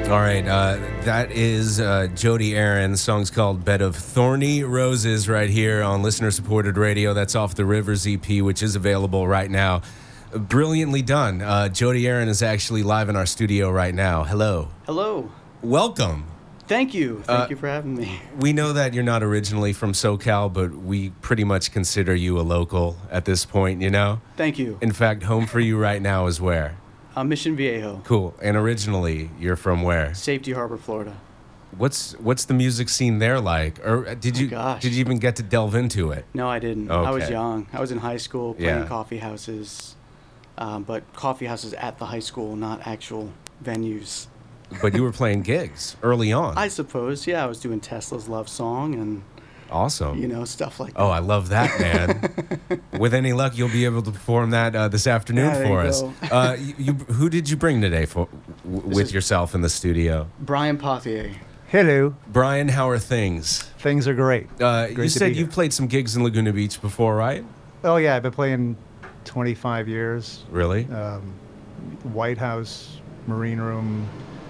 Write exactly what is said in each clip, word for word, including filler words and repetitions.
All right, uh, that is uh, Jody Aaron. The song's called Bed of Thorny Roses right here on listener-supported radio. That's off the Rivers E P, which is available right now. Brilliantly done. Uh, Jody Aaron is actually live in our studio right now. Hello. Hello. Welcome. Thank you. Thank Uh, you for having me. We know that you're not originally from SoCal, but we pretty much consider you a local at this point, you know? Thank you. In fact, home for you right now is where? Uh, Mission Viejo, Cool. And originally, you're from where? Safety Harbor, Florida. What's what's the music scene there like? Or did you gosh. did you even get to delve into it? No, I didn't. I was Okay. young. I was in high school playing Yeah. coffee houses, um, but coffee houses at the high school, not actual venues. But you were playing gigs early on. I suppose, yeah, I was doing Tesla's Love Song and, Awesome. you know, stuff like that. Oh, I love that, man. With any luck, you'll be able to perform that uh, this afternoon Yeah, there for you us. go. Uh, you, you, who did you bring today for w- with is- yourself in the studio? Brian Pothier. Hello. Brian, how are things? Things are great. Uh, Great you to said be you here. played some gigs in Laguna Beach before, right? Oh yeah, I've been playing twenty-five years. Really? Um, White House, Marine Room,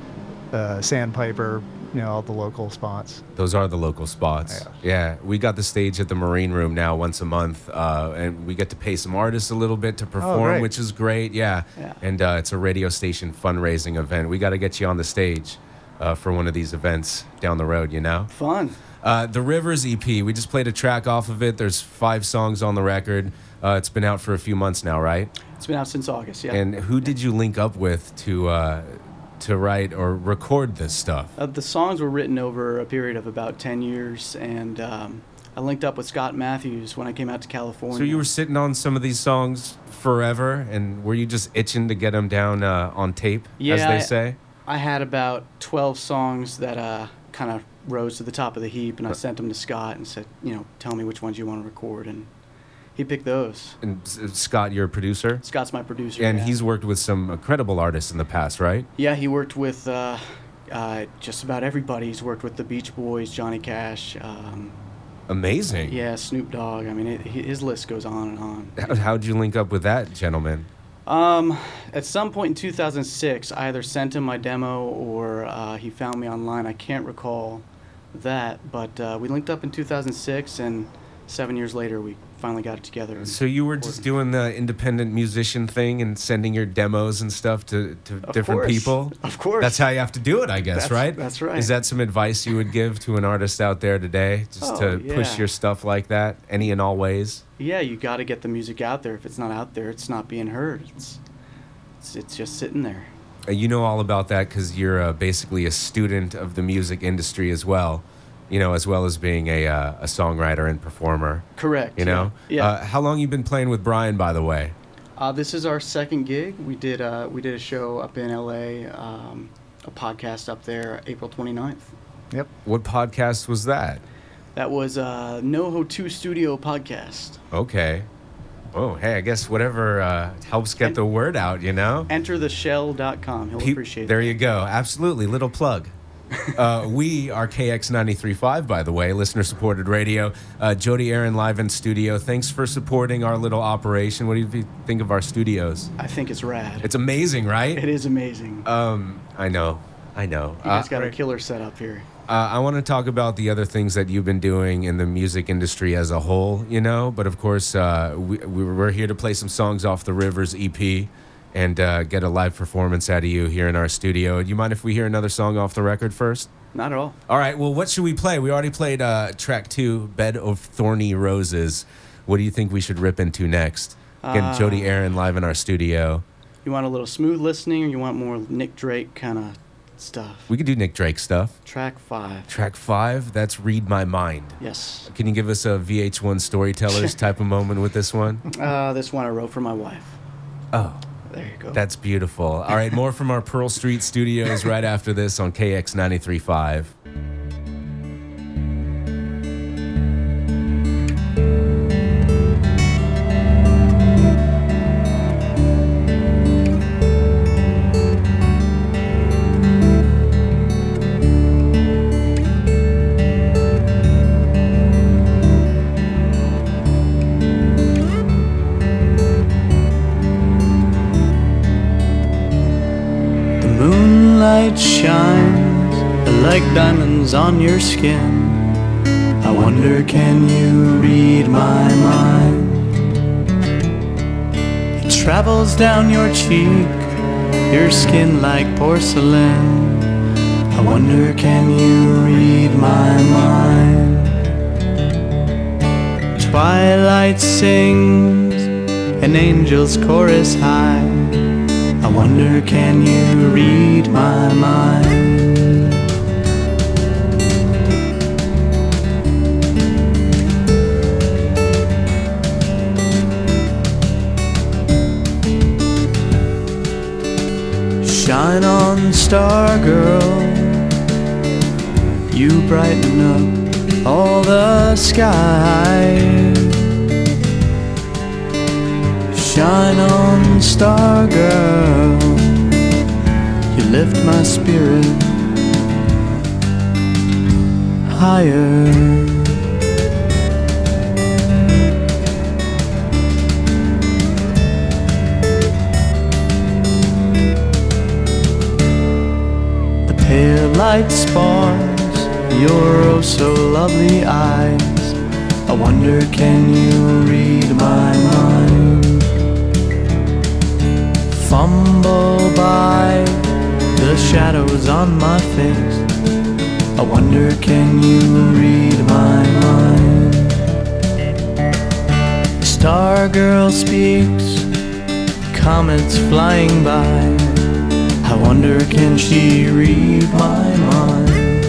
uh, Sandpiper. You know, all the local spots. Those are the local spots. Yeah. we got the stage at the Marine Room now once a month, uh, and we get to pay some artists a little bit to perform, great. which is great. Yeah, Yeah. and uh, it's a radio station fundraising event. We got to get you on the stage uh, for one of these events down the road. You know, Fun. uh, the Rivers E P. We just played a track off of it. There's five songs on the record. Uh, it's been out for a few months now, right? It's been out since August, yeah. And who did you link up with to uh, to write or record this stuff? Uh, the songs were written over a period of about ten years, and um, I linked up with Scott Matthews when I came out to California. So you were sitting on some of these songs forever, and were you just itching to get them down uh, on tape, Yeah, as they I- say? I had about twelve songs that uh, kind of rose to the top of the heap, and I sent them to Scott and said, you know, tell me which ones you want to record, and he picked those. And S- Scott, you're a producer, Scott's my producer. and yeah. he's worked with some incredible artists in the past, right? Yeah, he worked with uh, uh, just about everybody. He's worked with the Beach Boys, Johnny Cash, um, Amazing. yeah, Snoop Dogg. I mean, it, his list goes on and on. How, how'd you link up with that gentleman? Um, at some point in two thousand six, I either sent him my demo or uh, he found me online. I can't recall that, but uh, we linked up in two thousand six, and seven years later, we finally got it together. and So you were just recorded. doing the independent musician thing and sending your demos and stuff to, to Of different course. people? Of course. That's how you have to do it, I guess, That's- right? that's right. Is that some advice you would give to an artist out there today, just Oh, to push yeah. your stuff like that, any and all ways? Yeah, you got to get the music out there. If it's not out there, it's not being heard. It's it's, it's just sitting there. Uh, You know all about that because you're uh, basically a student of the music industry as well, you know, as well as being a, uh, a songwriter and performer, Correct. you know? Yeah. Uh, how long you been playing with Brian, by the way? Uh, this is our second gig. We did uh, we did a show up in L A, um, a podcast up there, April twenty-ninth. Yep. What podcast was that? That was uh, NoHo two Studio podcast. Okay. Oh, hey, I guess whatever uh, helps get And- the word out, you know? enter the shell dot com. He'll Pe- appreciate There it. you go. Absolutely. Little plug. uh, we are K X ninety-three point five, by the way, listener-supported radio. Uh, Jody Aaron live in studio. Thanks for supporting our little operation. What do you think of our studios? I think it's rad. It's amazing, right? It is amazing. Um, I know. I know. you guys Uh, got a killer setup here. Uh, I want to talk about the other things that you've been doing in the music industry as a whole, you know. But of course, uh, we, we we're here to play some songs off the Rivers E P and uh, get a live performance out of you here in our studio. Do you mind if we hear another song off the record first? Not at all. All right. Well, what should we play? We already played uh, track two, "Bed of Thorny Roses." What do you think we should rip into next? Again, Uh, Jody Aaron live in our studio. You want a little smooth listening, or you want more Nick Drake kind of stuff? We could do Nick Drake stuff. Track five. Track five. That's "Read My Mind." Yes. Can you give us a V H one Storytellers type of moment with this one? Uh, this one I wrote for my wife. Oh, There you go. that's beautiful. All right, more from our Pearl Street studios right after this on K X ninety-three point five. Twilight shines like diamonds on your skin. I wonder, can you read my mind? It travels down your cheek, your skin like porcelain. I wonder, can you read my mind? Twilight sings an angel's chorus high. I wonder, can you read my mind? Shine on, star girl, you brighten up all the sky. Shine on, star girl, you lift my spirit higher. Pale light spars your oh so lovely eyes. I wonder, can you read my mind? Fumble by the shadows on my face. I wonder, can you read my mind? Star girl speaks, comets flying by. I wonder, can she read my mind?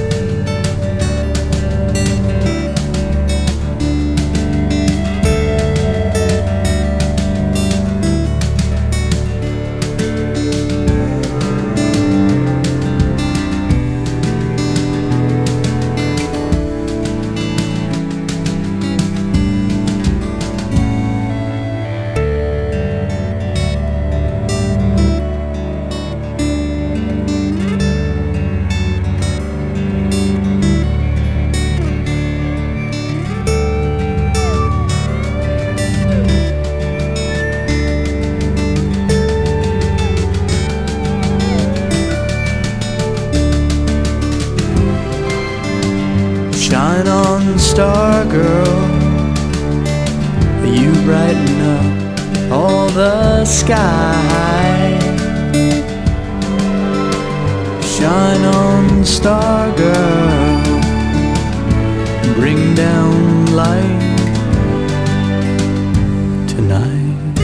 Shine on, star girl, you brighten up all the sky. Shine on, star girl, bring down light tonight.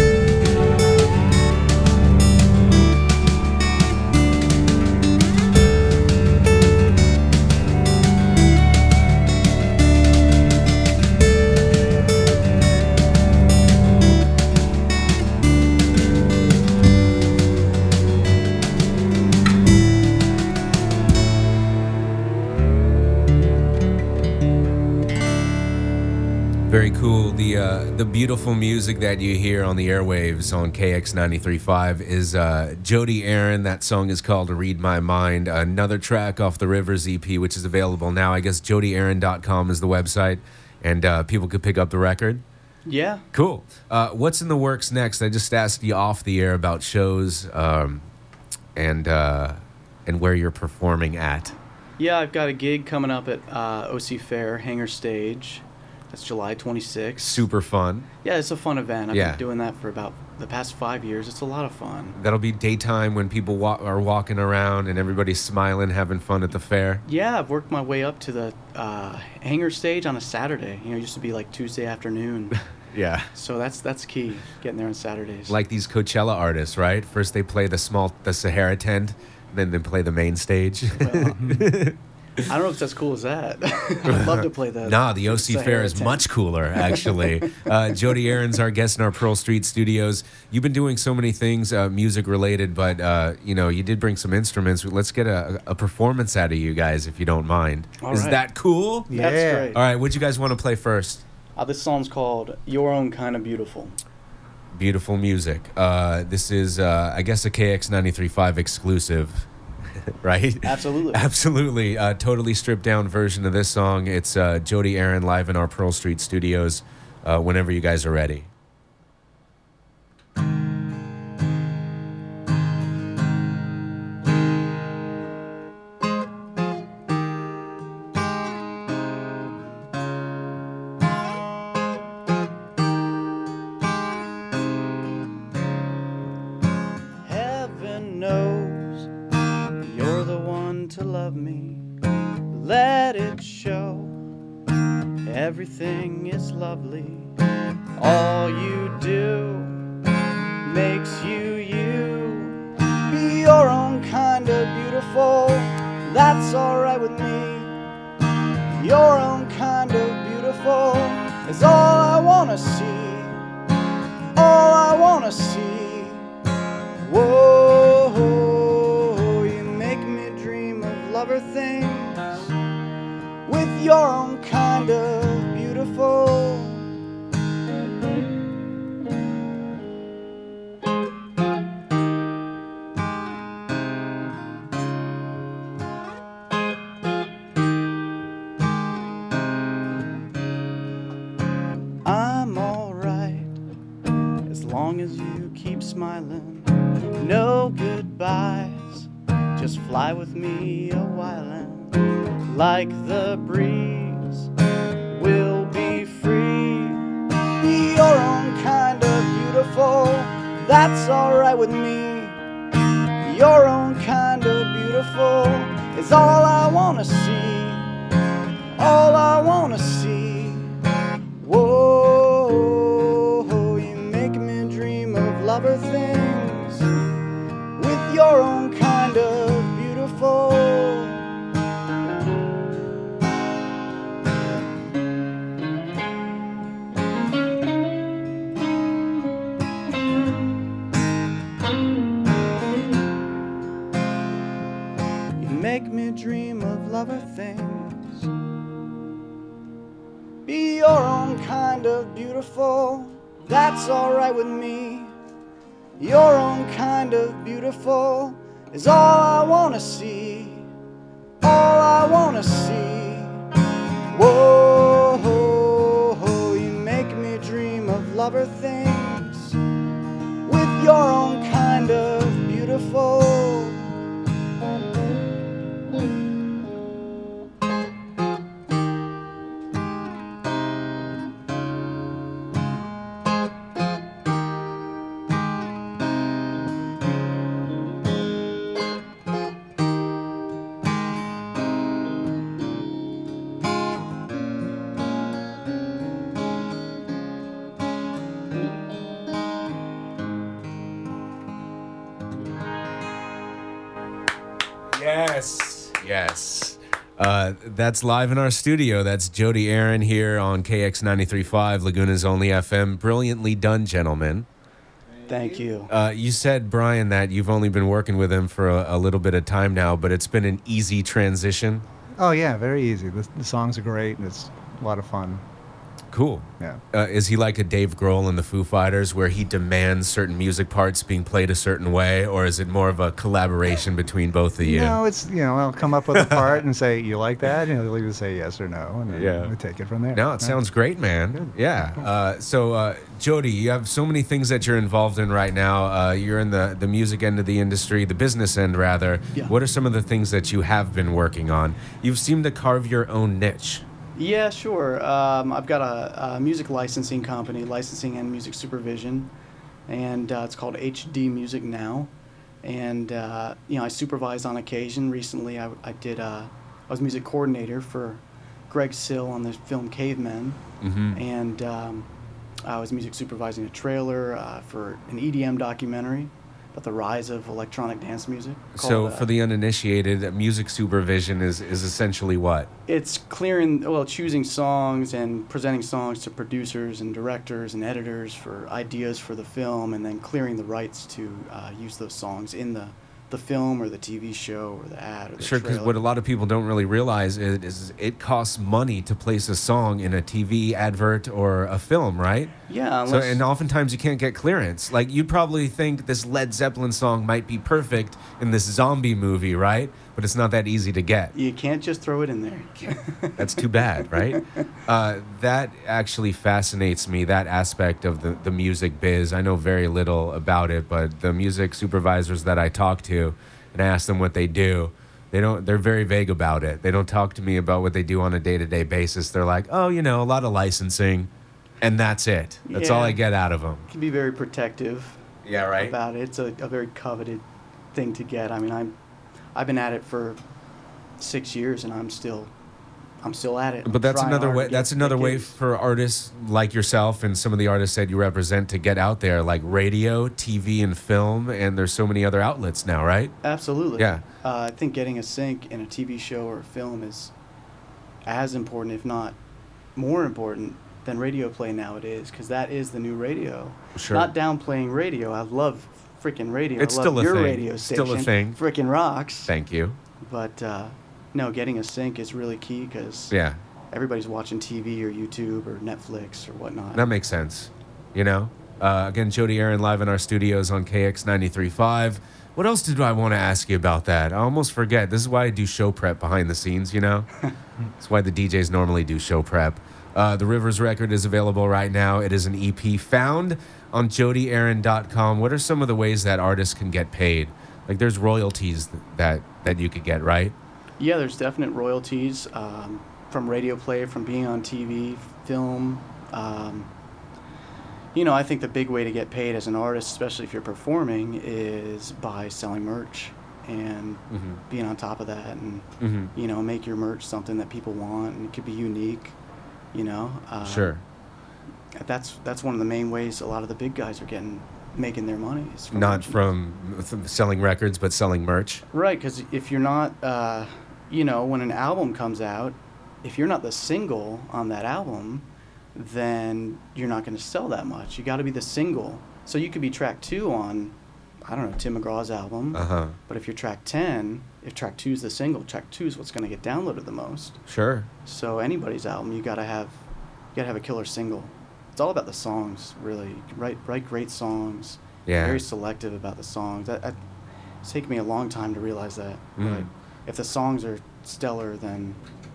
Very cool. The uh, the beautiful music that you hear on the airwaves on K X ninety-three point five is uh, Jody Aaron. That song is called Read My Mind. Another track off the Rivers E P, which is available now. I guess jody aaron dot com is the website, and uh, people could pick up the record. Yeah. Cool. Uh, what's in the works next? I just asked you off the air about shows um, and uh, and where you're performing at. Yeah, I've got a gig coming up at uh, O C Fair, Hangar Stage. That's July twenty-sixth. Super fun. Yeah, it's a fun event. I've Yeah. been doing that for about the past five years. It's a lot of fun. That'll be daytime when people wa- are walking around and everybody's smiling, having fun at the fair. Yeah, I've worked my way up to the uh, Hangar Stage on a Saturday. You know, it used to be like Tuesday afternoon. Yeah. So that's that's key, getting there on Saturdays. Like these Coachella artists, right? First they play the small, the Sahara tent, then they play the main stage. Well, I don't know if it's as cool as that. I'd love to play that. Nah, the O C Fair is much cooler, actually. uh, Jody Aaron's our guest in our Pearl Street studios. You've been doing so many things uh, music related, but uh, you know, you did bring some instruments. Let's get a, a performance out of you guys, if you don't mind. All is right. that cool? That's Yeah. great. All right, what you guys want to play first? Uh, this song's called Your Own Kind of Beautiful. Beautiful music. Uh, this is, uh, I guess, a K X ninety-three point five exclusive. Right? Absolutely. Absolutely. Uh, totally stripped down version of this song. It's uh, Jody Aaron live in our Pearl Street studios uh, whenever you guys are ready. knows you're the one to love me. Let it show. Everything is lovely. All you do makes you you. Be your own kind of beautiful. That's alright with me. Your own kind of beautiful is all I wanna see. All I wanna see. Whoa, you make me dream of lover things with your own kind of beautiful. I'm alright as long as you keep smiling. No goodbyes, just fly with me a while and like the breeze, we'll be free. Be your own kind of beautiful, that's alright with me. Your own kind of beautiful is all I wanna see. All I wanna see. Whoa, you make me dream of lover things with your own kind of beautiful. Make me dream of lover things. Be your own kind of beautiful, that's alright with me. Your own kind of beautiful is all I wanna see. All I wanna see. Whoa, you make me dream of lover things with your own kind of beautiful. Yes, yes. Uh, that's live in our studio. That's Jody Aaron here on K X ninety-three point five, Laguna's only F M. Brilliantly done, gentlemen. Thank you. Uh, you said, Brian, that you've only been working with him for a, a little bit of time now, but it's been an easy transition. Oh yeah, very easy. The, the songs are great, and it's a lot of fun. Cool. Yeah. Uh, is he like a Dave Grohl in the Foo Fighters, where he demands certain music parts being played a certain way, or is it more of a collaboration between both of you? No, it's, you know, I'll come up with a part and say, you like that? And he'll either say yes or no, and then Yeah. we take it from there. No, it sounds great, man. Good. Yeah. Uh, so, uh, Jody, you have so many things that you're involved in right now. Uh, you're in the, the music end of the industry, the business end, rather. Yeah. What are some of the things that you have been working on? You've seemed to carve your own niche. Yeah, sure. Um, I've got a, a music licensing company, licensing and music supervision, and uh, it's called H D Music Now. And uh, you know, I supervise on occasion. Recently, I, I did. Uh, I was music coordinator for Greg Sill on the film Cavemen, Mm-hmm. and um, I was music supervising a trailer uh, for an E D M documentary about the rise of electronic dance music. So, called, uh, for the uninitiated, uh, music supervision is, is essentially what? It's clearing, well, choosing songs and presenting songs to producers and directors and editors for ideas for the film, and then clearing the rights to uh, use those songs in the, the film or the T V show or the ad or the Sure, because trailer. what a lot of people don't really realize is, is it costs money to place a song in a T V advert or a film, right? Yeah, So, unless, and oftentimes you can't get clearance. Like, you'd probably think this Led Zeppelin song might be perfect in this zombie movie, right? But it's not that easy to get. you can't just throw it in there. That's too bad, right? Uh, that actually fascinates me, that aspect of the, the music biz. I know very little about it, but the music supervisors that I talk to and I ask them what they do, they don't, they're very vague about it. They don't talk to me about what they do on a day-to-day basis. They're like, oh, you know, a lot of licensing, and that's it. That's all Yeah. I get out of them. Can be very protective Yeah, right? about it. It's a, a very coveted thing to get. I mean, I'm I've been at it for six years, and I'm still I'm still at it. But that's Trying another hard way. to get- That's another get way gigs. for artists like yourself and some of the artists that you represent to get out there, like radio, T V, and film. And there's so many other outlets now, right? Absolutely. Yeah. Uh, I think getting a sync in a T V show or a film is as important, if not more important, than radio play nowadays, because that is the new radio. Sure. Not downplaying radio. I love freaking radio. It's I love still a your thing. radio station. Still a thing. Freaking rocks. Thank you. But uh, no, getting a sync is really key because Yeah, everybody's watching T V or YouTube or Netflix or whatnot. that makes sense. You know. Uh, again, Jody Aaron live in our studios on K X ninety-three point five. What else did I want to ask you about that? I almost forget. This is why I do show prep behind the scenes, you know? That's why the D Js normally do show prep. Uh, the Rivers record is available right now. It is an E P found on jody aaron dot com. What are some of the ways that artists can get paid? Like, there's royalties that, that you could get, right? Yeah, there's definite royalties um, from radio play, from being on T V, film. Um, you know, I think the big way to get paid as an artist, especially if you're performing, is by selling merch and Mhm. being on top of that and, Mhm. you know, make your merch something that people want and it could be unique, you know. Uh, Sure. That's that's one of the main ways a lot of the big guys are getting making their money. Is from Not merch. from from selling records, but selling merch. Right, because if you're not, uh, you know, when an album comes out, if you're not the single on that album, then you're not going to sell that much. You got to be the single. So you could be track two on, I don't know, Tim McGraw's album. Uh-huh. But if you're track ten, if track two is the single, track two is what's going to get downloaded the most. Sure. So anybody's album, you got to have, you got to have a killer single. It's all about the songs, really. You can write write great songs. Yeah. Very selective about the songs. I, I, it's taken me a long time to realize that. Mm. But if the songs are stellar, then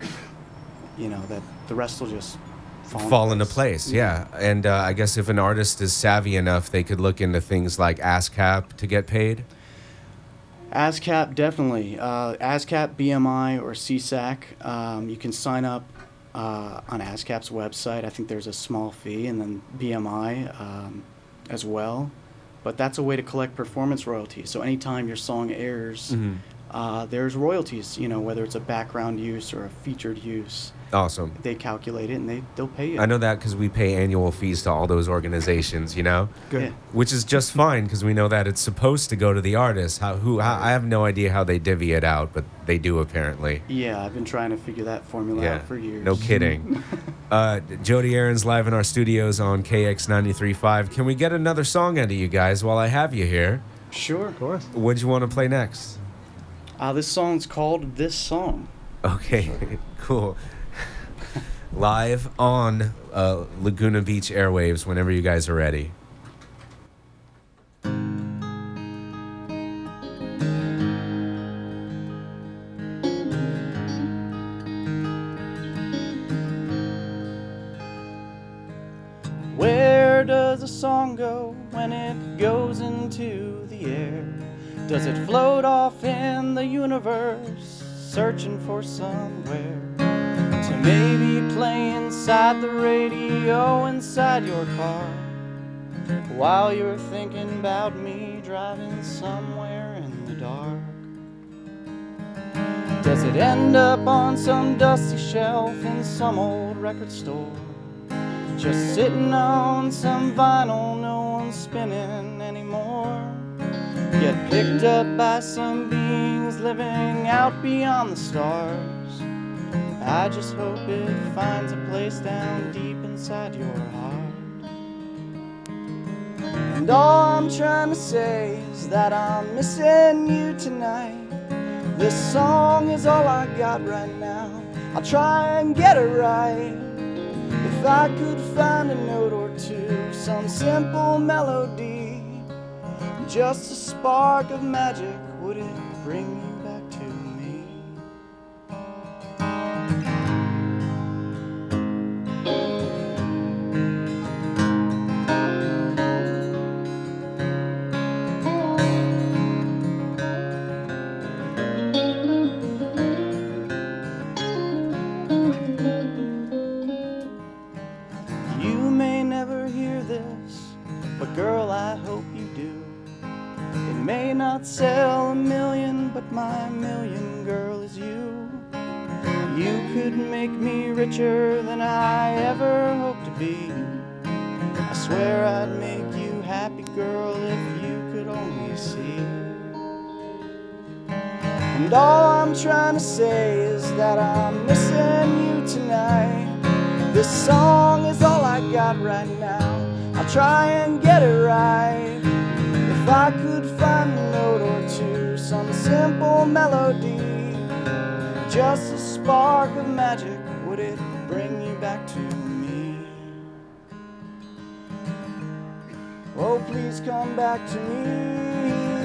you know that the rest will just fall, Fall into place, yeah. And uh, I guess if an artist is savvy enough, they could look into things like ASCAP to get paid. ASCAP, definitely. Uh, ASCAP, B M I, or C S A C. Um, you can sign up uh, on ASCAP's website. I think there's a small fee, and then B M I um, as well. But that's a way to collect performance royalties. So anytime your song airs, Mhm. uh, there's royalties. You know, whether it's a background use or a featured use, Awesome. they calculate it and they they'll pay you. I know that because we pay annual fees to all those organizations, you know? Good. Yeah. Which is just fine because we know that it's supposed to go to the artist. How, who, how, I have no idea how they divvy it out, but they do apparently. Yeah, I've been trying to figure that formula Yeah, out for years. no kidding. uh, Jody Aaron's live in our studios on K X ninety-three point five. Can we get another song out of you guys while I have you here? Sure. Of course. What'd you want to play next? Uh, this song's called This Song. Okay, cool. Live on uh, Laguna Beach airwaves whenever you guys are ready. Where does a song go when it goes into the air? Does it float off in the universe, searching for somewhere to maybe play inside the radio inside your car, while you're thinking about me driving somewhere in the dark? Does it end up on some dusty shelf in some old record store, just sitting on some vinyl no one's spinning anymore? Get picked up by some beings living out beyond the stars. I just hope it finds a place down deep inside your heart. And all I'm trying to say is that I'm missing you tonight. This song is all I got right now. I'll try and get it right. If I could find a note or two, some simple melody, just a spark of magic, would it bring you back to me? You may never hear this, but girl, I hope you do. It may not sell well, a million, but my million girl is you. You could make me richer than I ever hoped to be. I swear I'd make you happy, girl, if you could only see. And all I'm trying to say is that I'm missing you tonight. This song is all I got right now. I'll try and get it right. If I could find a note or two, some simple melody, just a spark of magic, would it bring you back to me? Oh, please come back to me.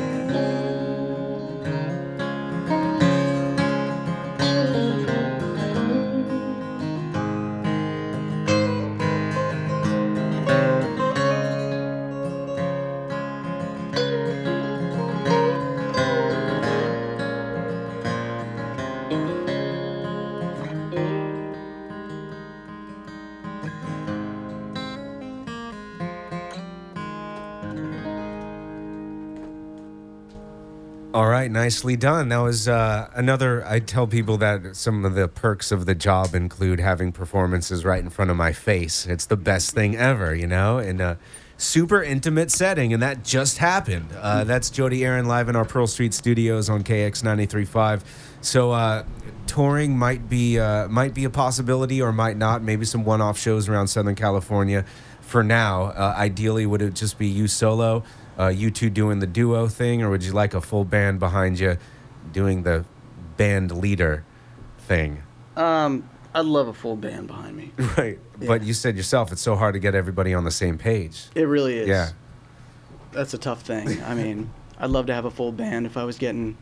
All right, nicely done. That was uh, another, I tell people that some of the perks of the job include having performances right in front of my face. It's the best thing ever, you know, in a super intimate setting, and that just happened. Uh, that's Jody Aaron live in our Pearl Street studios on K X ninety-three point five. So uh, touring might be, uh, might be a possibility or might not. Maybe some one-off shows around Southern California. For now, uh, ideally, would it just be you solo? Uh, you two doing the duo thing, or would you like a full band behind you doing the band leader thing? Um, I'd love a full band behind me. Right. Yeah. But you said yourself it's so hard to get everybody on the same page. It really is. Yeah. That's a tough thing. I mean, I'd love to have a full band if I was getting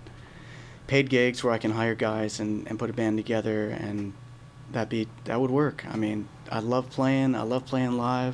paid gigs where I can hire guys and, and put a band together, and that'd be, that would work. I mean, I love playing. I love playing live.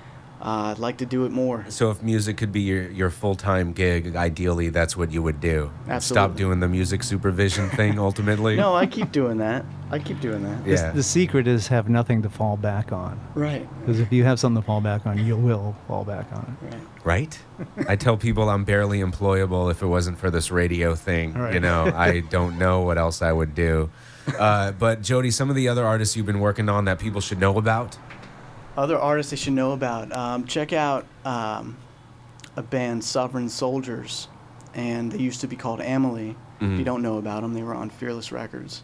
Uh, I'd like to do it more. So if music could be your, your full-time gig, ideally that's what you would do. Absolutely. Stop doing the music supervision thing ultimately. No, I keep doing that. I keep doing that. Yeah. The, the secret is have nothing to fall back on. Right. Because if you have something to fall back on, you will fall back on it. Right. Right? I tell people I'm barely employable if it wasn't for this radio thing. Right. You know, I don't know what else I would do. Uh, but Jody, some of the other artists you've been working on that people should know about? Other artists they should know about. Um, check out um, a band, Sovereign Soldiers, and they used to be called Amelie. Mhm. If you don't know about them, they were on Fearless Records.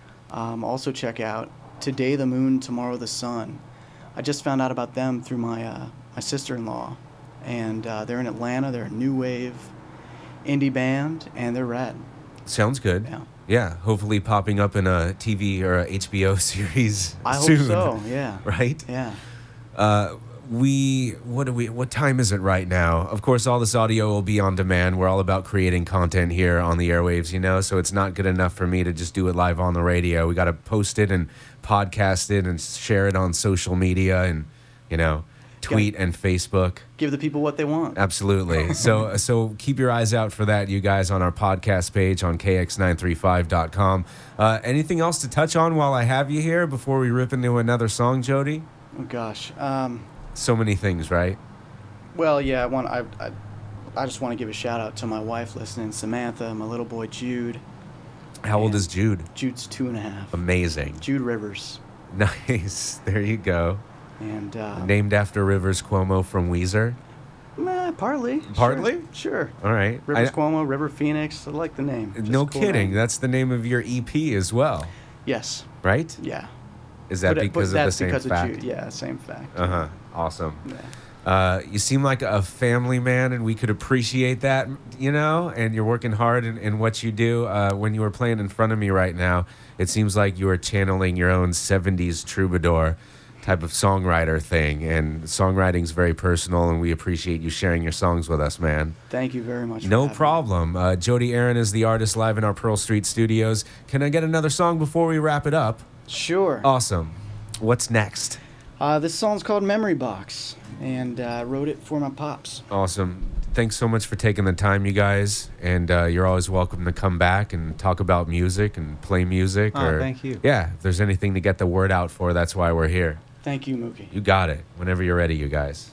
Um, also check out Today the Moon, Tomorrow the Sun. I just found out about them through my uh, my sister-in-law, and uh, they're in Atlanta. They're a new wave indie band, and they're rad. Sounds good. Yeah. Yeah, hopefully popping up in a T V or a H B O series I soon. hope so. Yeah. Right? Yeah. Uh, we what do we what time is it right now? Of course, all this audio will be on demand. We're all about creating content here on the airwaves, you know. So it's not good enough for me to just do it live on the radio. We got to post it and podcast it and share it on social media and, you know, tweet and Facebook. Give the people what they want. Absolutely. So so keep your eyes out for that, you guys, on our podcast page on K X nine three five dot com. Uh, anything else to touch on while I have you here before we rip into another song, Jody? Oh gosh. Um, So many things, right? well, yeah. I want. I, I. I just want to give a shout out to my wife listening, Samantha, my little boy Jude. How old And is Jude? Jude's two and a half. Amazing. Jude Rivers, Nice. There you go. and uh, Named after Rivers Cuomo from Weezer. Nah, partly. Partly? Sure. sure. All right. Rivers I- Cuomo, River Phoenix. I like the name. Just no a cool kidding. name. That's the name of your E P as well, Yes. right? Yeah. Is that But- but because of the that's same because fact? Of Jude. Yeah, same fact. Uh huh. Awesome. Yeah. Uh, you seem like a family man, and we could appreciate that, you know, and you're working hard in, in what you do. Uh, when you were playing in front of me right now, it seems like you are channeling your own seventies troubadour type of songwriter thing, and songwriting's very personal, and we appreciate you sharing your songs with us, man. Thank you very much. for No having me. problem. Uh, Jody Aaron is the artist live in our Pearl Street studios. Can I get another song before we wrap it up? Sure. Awesome. What's next? Uh, this song's called Memory Box, and uh, I wrote it for my pops. Awesome. Thanks so much for taking the time, you guys. And uh, you're always welcome to come back and talk about music and play music. Oh, or, thank you. Yeah, if there's anything to get the word out for, that's why we're here. Thank you, Mookie. You got it. Whenever you're ready, you guys.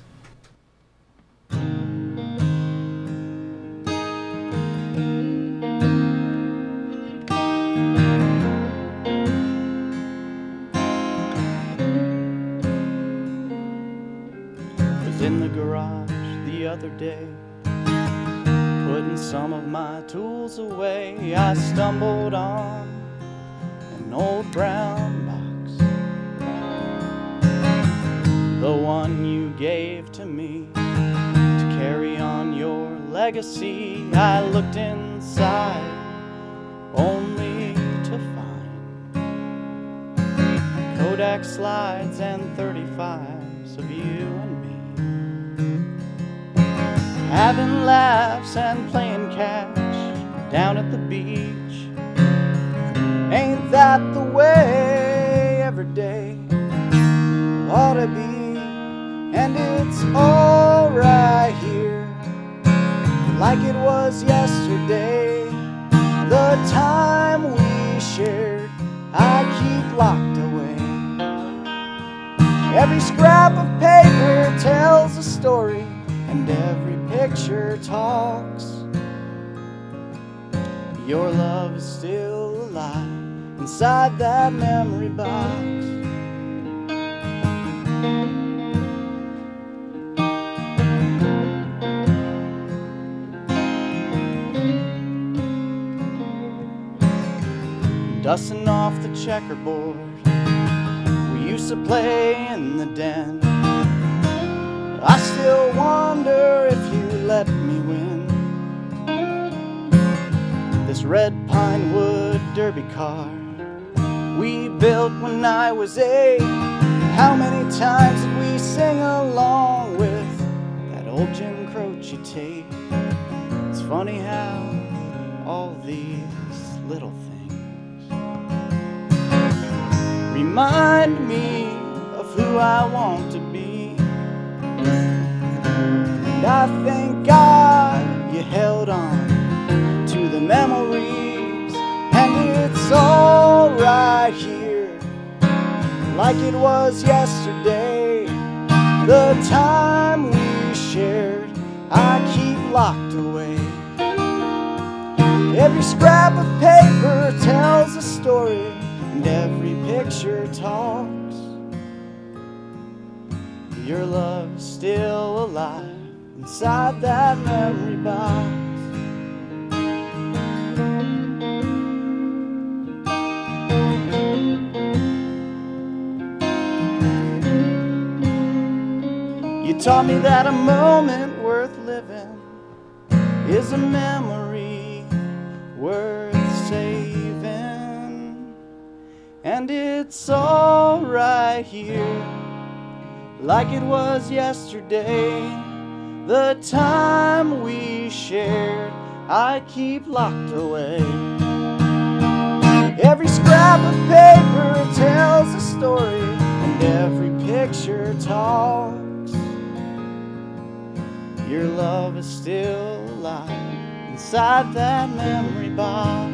day. Putting some of my tools away, I stumbled on an old brown box, the one you gave to me to carry on your legacy. I looked inside only to find Kodak slides and thirty-fives of you and me, having laughs and playing catch down at the beach. Ain't that the way every day ought to be? And it's all right here, like it was yesterday. The time we shared, I keep locked away. Every scrap of paper tells a story, and every picture talks. Your love is still alive inside that memory box. Dusting off the checkerboard we used to play in the den. I still wonder if you let me win this red pine wood derby car we built when I was eight. How many times did we sing along with that old Jim Croce tape? It's funny how all these little things remind me of who I want to be. And I thank God you held on to the memories, and it's all right here, like it was yesterday. The time we shared, I keep locked away. Every scrap of paper tells a story, and every picture talks. Your love is still alive inside that memory box. You taught me that a moment worth living is a memory worth saving. And it's all right here, like it was yesterday. The time we shared, I keep locked away. Every scrap of paper tells a story, and every picture talks. Your love is still alive inside that memory box.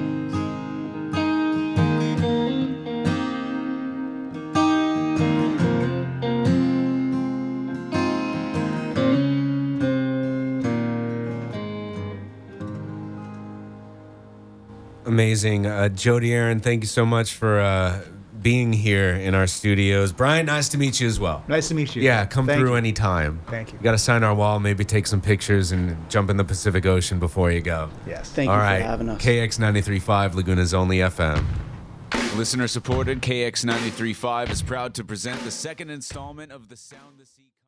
Amazing. Uh, Jody Aaron, thank you so much for uh, being here in our studios. Brian, nice to meet you as well. Nice to meet you. Yeah, come Thank through you. anytime. Thank you. You got to sign our wall, maybe take some pictures and jump in the Pacific Ocean before you go. Yes. Thank All you right. for having us. K X ninety-three point five, Laguna's only F M. Listener supported, K X ninety-three point five is proud to present the second installment of the Sound the Sea.